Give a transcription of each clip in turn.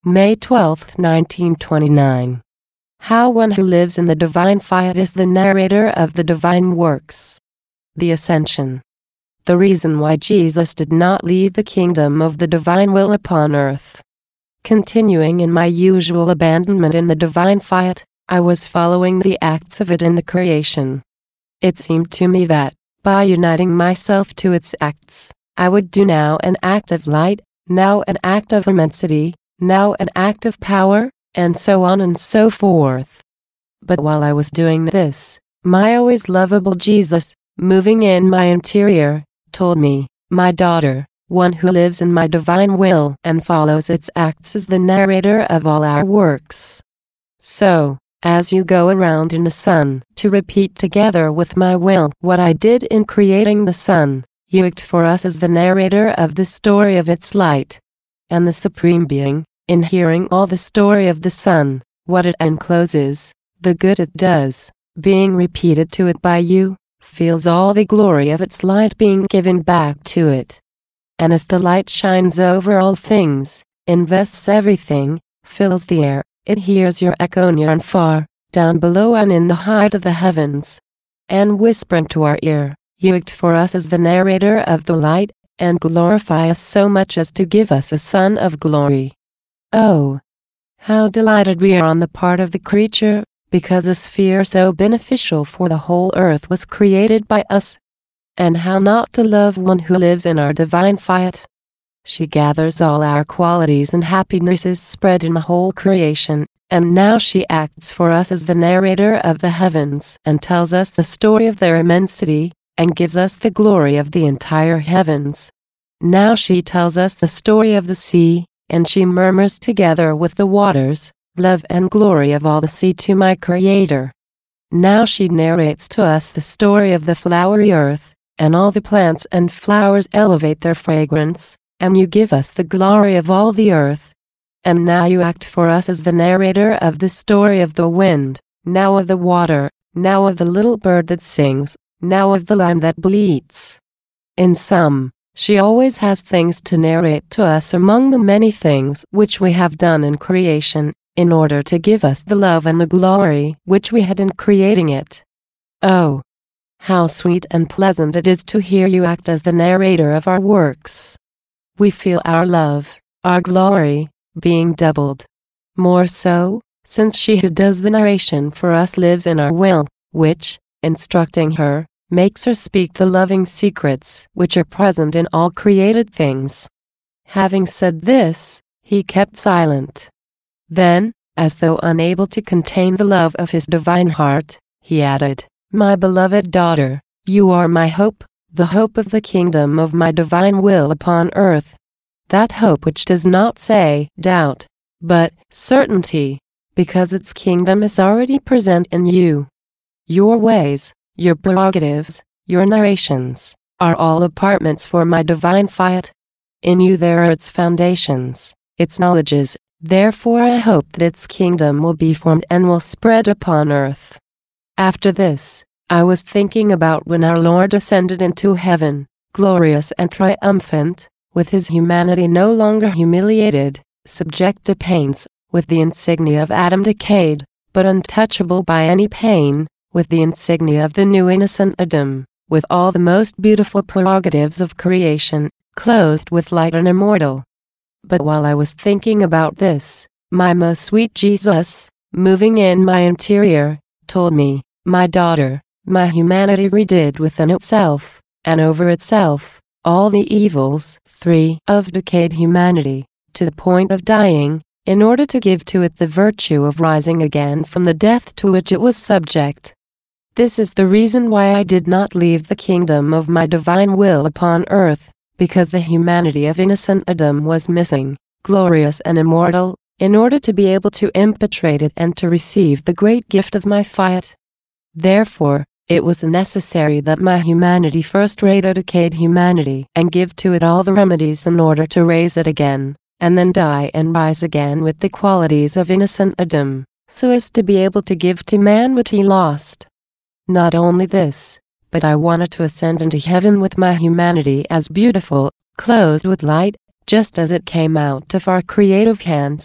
May 12, 1929. How one who lives in the divine fiat is the narrator of the divine works. The Ascension. The reason why Jesus did not leave the kingdom of the divine will upon earth. Continuing in my usual abandonment in the divine fiat, I was following the acts of it in the creation. It seemed to me that, by uniting myself to its acts, I would do now an act of light, now an act of immensity, now an act of power, and so on and so forth. But while I was doing this, my always lovable Jesus, moving in my interior, told me, "My daughter, one who lives in my divine will and follows its acts is the narrator of all our works. So, as you go around in the sun to repeat together with my will what I did in creating the sun, you act for us as the narrator of the story of its light. And the Supreme Being, in hearing all the story of the sun, what it encloses, the good it does, being repeated to it by you, feels all the glory of its light being given back to it. And as the light shines over all things, invests everything, fills the air, it hears your echo near and far, down below and in the height of the heavens. And whispering to our ear, you act for us as the narrator of the light, and glorify us so much as to give us a Son of glory. Oh, how delighted we are on the part of the creature, because a sphere so beneficial for the whole earth was created by us. And how not to love one who lives in our divine fiat? She gathers all our qualities and happinesses spread in the whole creation, and now she acts for us as the narrator of the heavens and tells us the story of their immensity, and gives us the glory of the entire heavens. Now she tells us the story of the sea, and she murmurs together with the waters, love and glory of all the sea to my Creator. Now she narrates to us the story of the flowery earth, and all the plants and flowers elevate their fragrance, and you give us the glory of all the earth. And now you act for us as the narrator of the story of the wind, now of the water, now of the little bird that sings, now of the lamb that bleats. In sum, she always has things to narrate to us among the many things which we have done in creation, in order to give us the love and the glory which we had in creating it. Oh, how sweet and pleasant it is to hear you act as the narrator of our works. We feel our love, our glory, being doubled. More so, since she who does the narration for us lives in our will, which, instructing her, makes her speak the loving secrets which are present in all created things. Having said this, he kept silent. Then, as though unable to contain the love of his divine heart, he added, "My beloved daughter, you are my hope, the hope of the kingdom of my divine will upon earth. That hope which does not say doubt, but certainty, because its kingdom is already present in you. Your ways, your prerogatives, your narrations, are all apartments for my divine fiat. In you there are its foundations, its knowledges, therefore I hope that its kingdom will be formed and will spread upon earth." After this, I was thinking about when our Lord ascended into heaven, glorious and triumphant, with his humanity no longer humiliated, subject to pains, with the insignia of Adam decayed, but untouchable by any pain, with the insignia of the new innocent Adam, with all the most beautiful prerogatives of creation, clothed with light and immortal. But while I was thinking about this, my most sweet Jesus, moving in my interior, told me, "My daughter, my humanity redid within itself, and over itself, all the evils, of decayed humanity, to the point of dying, in order to give to it the virtue of rising again from the death to which it was subject. This is the reason why I did not leave the kingdom of my divine will upon earth, because the humanity of innocent Adam was missing, glorious and immortal, in order to be able to impetrate it and to receive the great gift of my fiat. Therefore, it was necessary that my humanity first raid a decayed humanity and give to it all the remedies in order to raise it again, and then die and rise again with the qualities of innocent Adam, so as to be able to give to man what he lost. Not only this, but I wanted to ascend into heaven with my humanity as beautiful, clothed with light, just as it came out of our creative hands,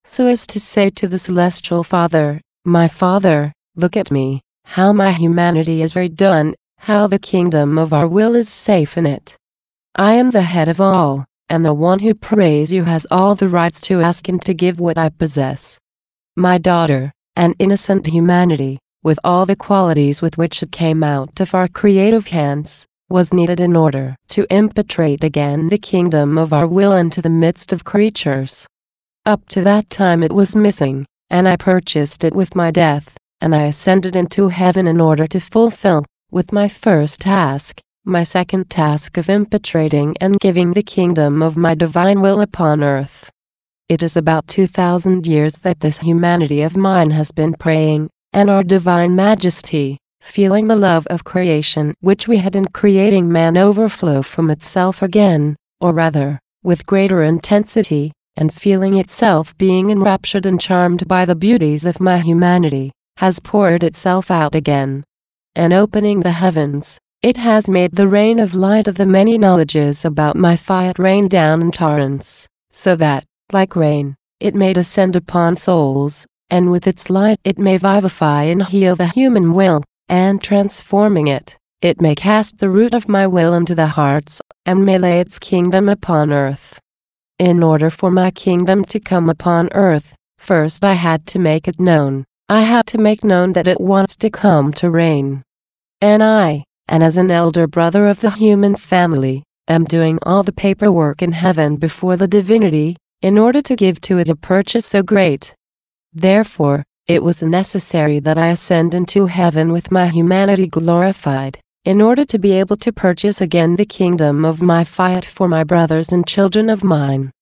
so as to say to the Celestial Father, "My Father, look at me, how my humanity is redone, how the kingdom of our will is safe in it. I am the head of all, and the one who prays you has all the rights to ask and to give what I possess. My daughter, an innocent humanity, with all the qualities with which it came out of our creative hands, was needed in order to impetrate again the kingdom of our will into the midst of creatures. Up to that time it was missing, and I purchased it with my death, and I ascended into heaven in order to fulfill, with my first task, my second task of impetrating and giving the kingdom of my divine will upon earth. It is about 2,000 years that this humanity of mine has been praying, and our divine majesty, feeling the love of creation which we had in creating man overflow from itself again, or rather, with greater intensity, and feeling itself being enraptured and charmed by the beauties of my humanity, has poured itself out again. And opening the heavens, it has made the rain of light of the many knowledges about my fiat rain down in torrents, so that, like rain, it may descend upon souls, and with its light it may vivify and heal the human will, and transforming it, it may cast the root of my will into the hearts, and may lay its kingdom upon earth. In order for my kingdom to come upon earth, first I had to make it known. I had to make known that it wants to come to reign. And as an elder brother of the human family, am doing all the paperwork in heaven before the divinity, in order to give to it a purchase so great. Therefore, it was necessary that I ascend into heaven with my humanity glorified, in order to be able to purchase again the kingdom of my fiat for my brothers and children of mine.